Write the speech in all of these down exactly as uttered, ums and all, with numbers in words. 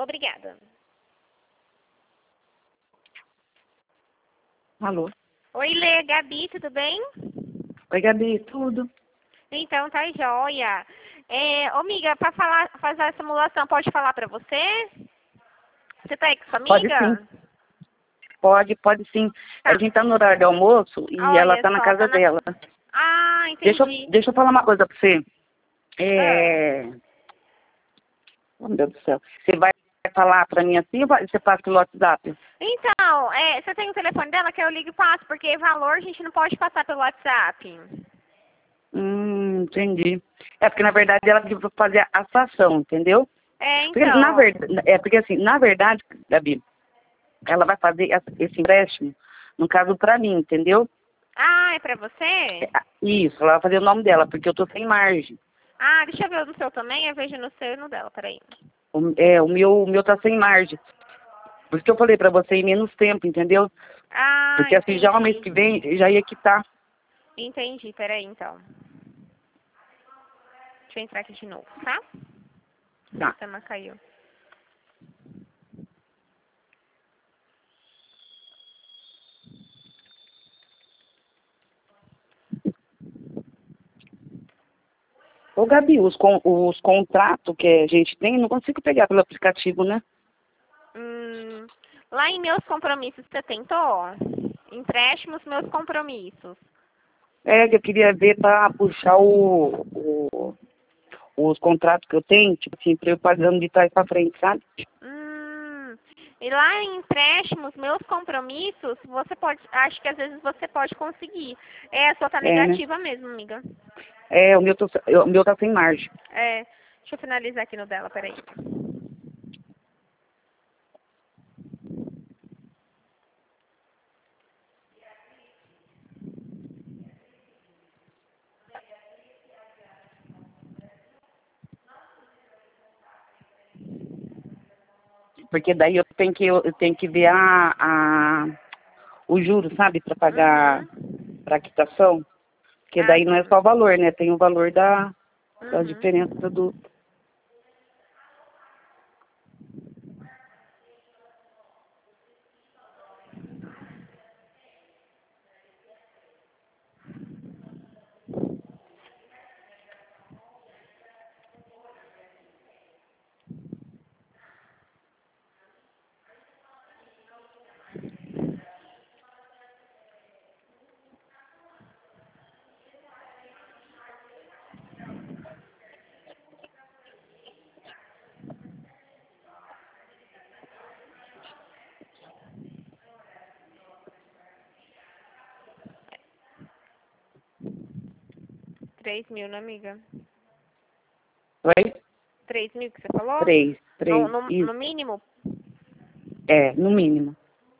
Obrigada. Alô? Oi, Lê, Gabi, tudo bem? Oi, Gabi, tudo? Então, tá joia. É, ô, amiga, para falar, fazer a simulação, pode falar para você? Você tá aí com sua Pode amiga? sim. Pode, pode sim. Tá. A gente tá no horário de almoço e ela Olha tá na só, casa tá na... dela. Ah, Deixa, eu- entendi. deixa eu falar uma coisa pra você. Ah. É... Oh, meu Deus do céu. Você vai falar pra mim assim ou vai- você passa pelo WhatsApp? Então, é, você tem o telefone dela que eu ligo e passo, porque valor a gente não pode passar pelo WhatsApp. Hum, entendi. É porque, na verdade, ela pediu pra fazer a estação, entendeu? É, Porque, na então. verdade, é porque, assim, na verdade, Gabi, ela vai fazer essa- esse empréstimo, no caso, pra mim, entendeu? Ah, é pra você? É, Isso, ela vai fazer o nome dela, porque eu tô sem margem. Ah, deixa eu ver no seu também, eu vejo no seu e no dela, peraí. O, é, o meu, o meu tá sem margem. Por isso que eu falei pra você ir menos tempo, entendeu? Ah, Porque assim, já o mês entendi. que vem, já ia quitar. Entendi, peraí então. Deixa eu entrar aqui de novo, tá? O Tá. sistema caiu. Ô, Gabi, os, con, os contratos que a gente tem, eu não consigo pegar pelo aplicativo, né? Hum, lá em meus compromissos, você tentou? Empréstimos, meus compromissos. É, que eu queria ver pra puxar o, o, os contratos que eu tenho, tipo assim, pra eu pagando de trás pra frente, sabe? Hum, e lá em empréstimos, meus compromissos, você pode, acho que às vezes você pode conseguir. É, a sua tá É, né? negativa mesmo, amiga. É, o meu, tô, o meu tá sem margem. É, deixa eu finalizar aqui no dela, peraí. Porque daí eu tenho que, eu tenho que ver a, a, o juro, sabe? Pra pagar Uhum. pra quitação. Porque Ah, daí não é sim. só o valor, né? Tem o valor da, da Uhum. diferença do... Três mil, né, amiga? Oi? Três mil que você falou? Três, No, três, no, isso. no mínimo? É, no mínimo.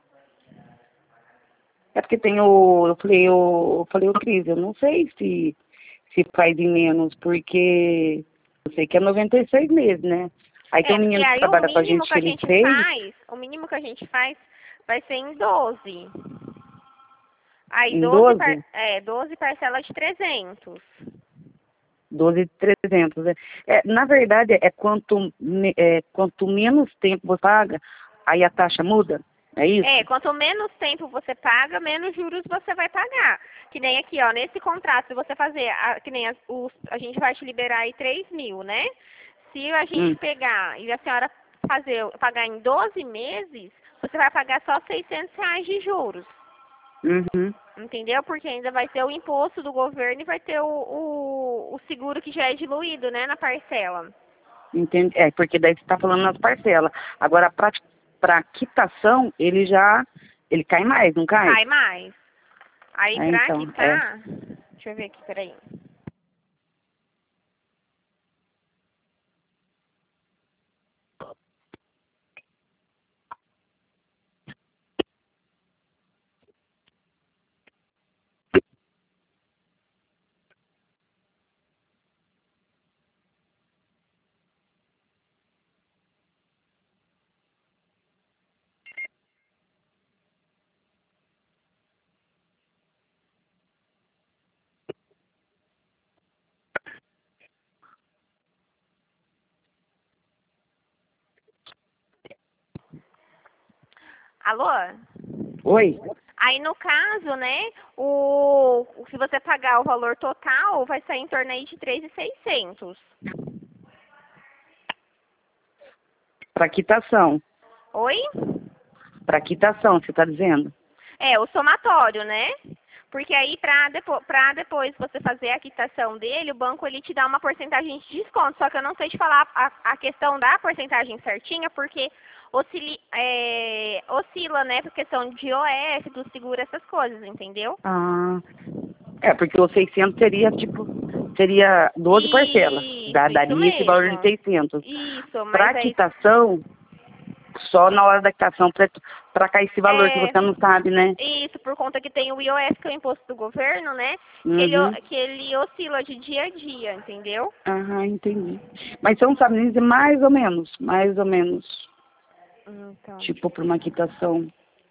É porque tem o... Eu falei, o, eu falei, o Cris, eu não sei se, se faz em menos, porque eu sei que é noventa e seis meses, né? Aí tem É, um porque menino que aí o trabalha com a mínimo gente que que a ele gente fez, faz, o mínimo que a gente faz vai ser em doze. Aí em doze, par, doze, é, doze parcelas de trezentos. doze trezentos. Né? É, na verdade, é quanto, me- é quanto menos tempo você paga, aí a taxa muda? É É, isso? quanto menos tempo você paga, menos juros você vai pagar. Que nem aqui, ó, nesse contrato, se você fazer, a, que nem as- os, a gente vai te liberar aí três mil, né? Se a gente Hum, pegar e a senhora fazer, pagar em doze meses, você vai pagar só seiscentos reais de juros. uhum. Entendeu? Porque ainda vai ter o imposto do governo e vai ter o, o, o seguro que já é diluído, né, na parcela. Entende? É, porque daí você está falando nas parcelas. Agora, para quitação, ele já, ele cai mais, não cai? Cai mais. Aí É, pra então, é. quitar, deixa eu ver aqui, peraí. Alô? Oi? Aí, no caso, né, o, se você pagar o valor total, vai sair em torno aí de três mil e seiscentos. Para quitação. Oi? Para quitação, você está dizendo? É, o somatório, né? Porque aí, para depo pra depois você fazer a quitação dele, o banco ele te dá uma porcentagem de desconto. Só que eu não sei te falar a, a questão da porcentagem certinha, porque oscili, é, oscila, né? Por questão de O F, do seguro, essas coisas, entendeu? Ah, é, porque os seiscentos seria, tipo, seria doze parcelas. Dá, Isso, isso daria esse valor de mesmo. seiscentos. Isso, mas Para aí... quitação, só na hora da quitação, para cair esse valor que É, você não sabe, né? isso, por conta que tem o I O F, que é o imposto do governo, né? Que ele, o- Uhum. que ele oscila de dia a dia, entendeu? Aham, entendi. Mas você não sabe nem dizer mais ou menos, mais ou menos, Então, tipo, para uma quitação.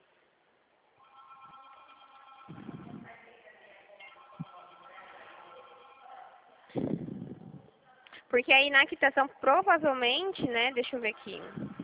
porque aí na quitação, provavelmente, né? Deixa eu ver aqui.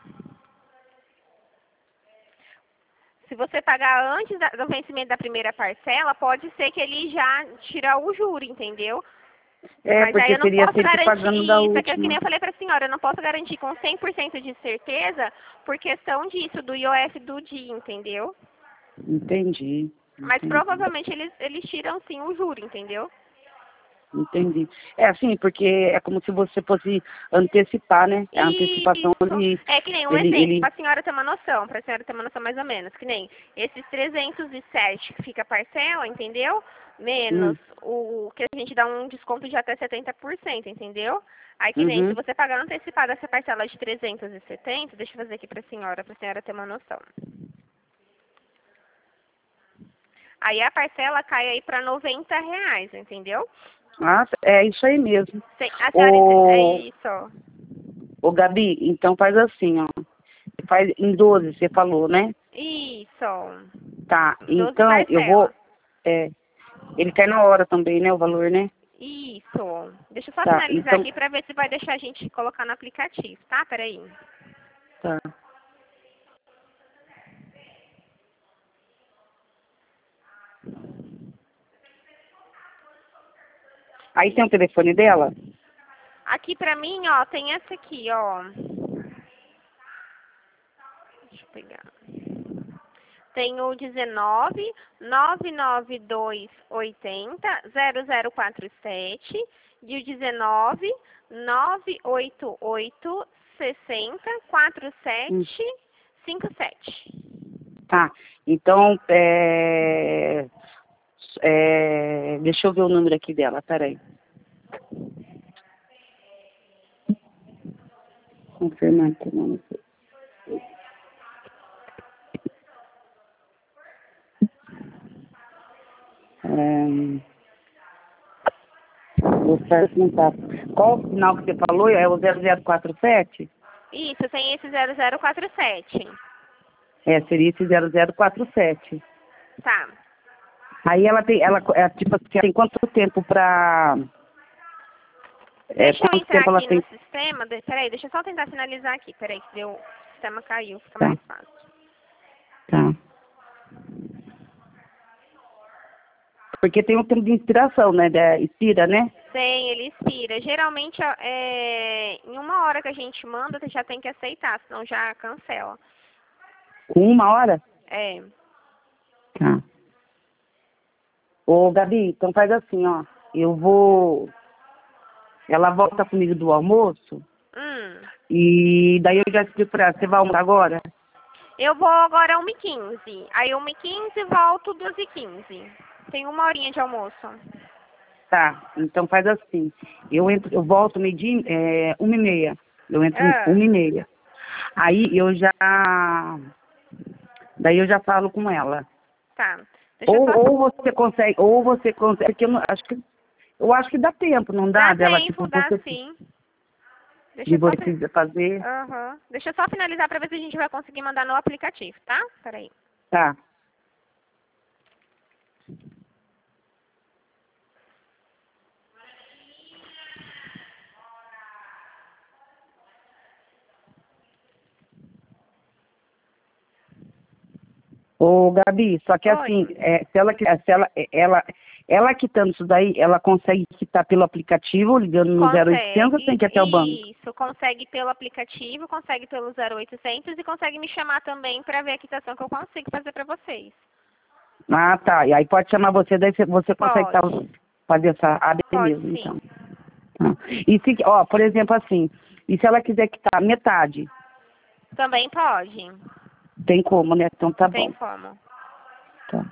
Se você pagar antes da- do vencimento da primeira parcela, pode ser que ele já tira o juro, entendeu? É, Mas aí porque eu não seria posso sempre garantir, pagando da isso aqui é que nem última. eu falei para a senhora, eu não posso garantir com cem por cento de certeza por questão disso, do I O F do dia, entendeu? Entendi, Mas entendi, provavelmente eles, eles tiram sim o juro, entendeu? entendi. É assim, porque é como se você fosse antecipar, né? A antecipação, Isso. ele, É que nem um ele, exemplo, ele para a senhora ter uma noção, para a senhora ter uma noção mais ou menos, que nem esses trezentos e sete que fica parcela, entendeu? hum, Menos o que a gente dá um desconto de até setenta por cento, entendeu? Aí que nem, se uhum, você pagar antecipado essa parcela de trezentos e setenta, deixa eu fazer aqui para a senhora, para a senhora ter uma noção. Aí a parcela cai aí para noventa reais, entendeu? ah, é isso aí mesmo. Sem- A senhora, é Ô, isso. ô Gabi, então faz assim, ó. Faz em doze, você falou, né? Isso. Tá, doze então eu vou. parcelas. É, ele cai na hora também, né? O valor, né? Isso. Deixa eu só Tá, finalizar então. aqui para ver se vai deixar a gente colocar no aplicativo, tá? Peraí. Tá. Aí tem o telefone dela? Aqui pra mim, ó, tem essa aqui, ó. Deixa eu pegar. Tem o dezenove, nove nove dois oitenta, zero zero quatro sete e o dezenove, nove oito oito sessenta, quatro Hum, sete cinco sete. tá. Então, é, é, deixa eu ver o número aqui dela, peraí. Confirmar aqui o nome. É, o certo não tá. Qual o final que você falou? É o zero zero quatro sete? Isso, tem esse zero zero quatro sete. É, seria esse zero zero quatro sete. Tá. Aí ela tem, ela, é, tipo assim, tem quanto tempo pra... É, Deixa eu quanto entrar tempo ela aqui no tem... sistema. De... Peraí, deixa eu só tentar finalizar aqui. Peraí, que deu... o sistema caiu, fica Tá, mais fácil. tá. Porque tem um tempo de inspiração, né? Da, expira, né? Tem, ele expira. Geralmente, ó, é... em uma hora que a gente manda, você já tem que aceitar, senão já cancela. Com uma hora? É. Tá. Ô, Gabi, então faz assim, ó. Eu vou... Ela volta comigo do almoço Hum. e daí eu já explico pra ela. Você vai almoçar agora? Eu vou agora uma e quinze. Aí uma e quinze volto duas e quinze. Tem uma horinha de almoço. Tá, então faz assim. Eu entro, eu volto meio-dia, é, uma e meia. Eu entro Ah, uma e meia. Aí eu já... Daí eu já falo com ela. tá. Deixa eu Ou, só... ou você consegue, ou você consegue, porque eu não, acho que eu acho que dá tempo, não dá Dá dela, tipo, tempo, dá você sim. Deixa de eu só... você fazer. Aham. Deixa eu só finalizar para ver se a gente vai conseguir mandar no aplicativo, tá? Peraí. Tá. Ô, Gabi, só que Oi. assim, é, se ela, se ela, ela, ela quitando isso daí, ela consegue quitar pelo aplicativo, ligando no zero oitocentos, ou tem que ir até o banco? Isso, consegue pelo aplicativo, consegue pelo zero oitocentos e consegue me chamar também para ver a quitação que eu consigo fazer para vocês. Ah, tá. E aí pode chamar você, daí você você consegue tá, Pode. fazer essa... Ah, Pode beleza, sim. então. Ah. E se, ó, por exemplo, assim, e se ela quiser quitar metade? Também pode. Tem como, né? Então tá Tem bom. como. Tá.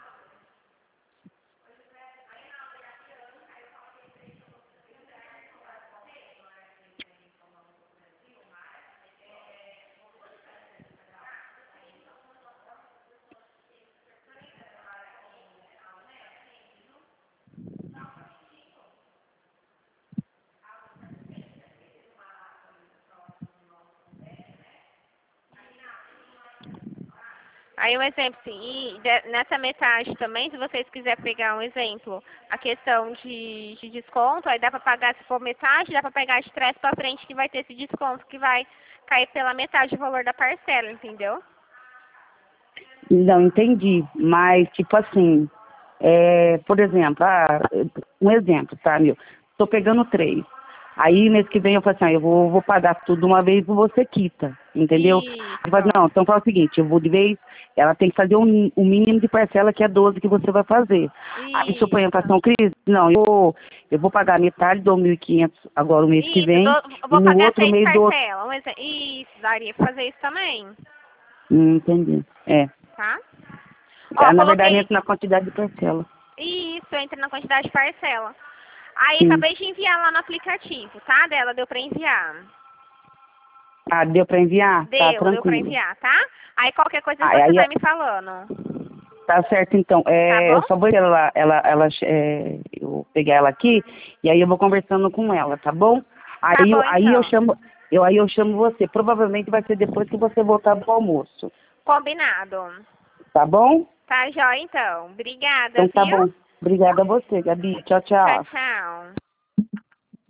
Aí um exemplo, sim, e de- nessa metade também, se vocês quiserem pegar um exemplo, a questão de, de desconto, aí dá para pagar, se for metade, dá para pegar de trás para frente que vai ter esse desconto que vai cair pela metade do valor da parcela, entendeu? Não, entendi. Mas, tipo assim, é, por exemplo, ah, um exemplo, tá, meu? Tô pegando três. Aí, mês que vem, eu falo assim, ah, eu vou, vou pagar tudo uma vez e você quita, entendeu? Aí fala, Isso. não, então fala o seguinte, eu vou de vez, ela tem que fazer o um, um mínimo de parcela, que é doze que você vai fazer. Aí, suponha, Isso. fala assim, Cris, não, eu, vou- eu vou pagar metade, dou mil e quinhentos agora o mês que Isso, vem, dou- eu e vou no pagar outro seis mês do... parcelas. Um exe- Isso, daria pra fazer isso também, Hum, entendi, é. tá? É, Ó, na verdade, coloquei. entra na quantidade de parcela. Isso, entra na quantidade de parcela. Aí Sim. acabei de enviar lá no aplicativo, tá? Dela deu pra enviar. Ah, deu pra enviar? Tá, Deu, deu pra tranquilo. enviar, tá? Aí qualquer coisa Ah, você aí, vai me falando. tá certo, então. Tá É, bom? eu só vou ela, ela, ela, é, eu pegar ela aqui e aí eu vou conversando com ela, tá bom? Tá Aí, bom eu- aí eu então. chamo, eu aí eu chamo você. Provavelmente vai ser depois que você voltar do almoço, Combinado. tá bom? Tá jóia então. Obrigada, Então tá viu? bom. Obrigada a você, Gabi. Tchau, Tchau, tchau. tchau.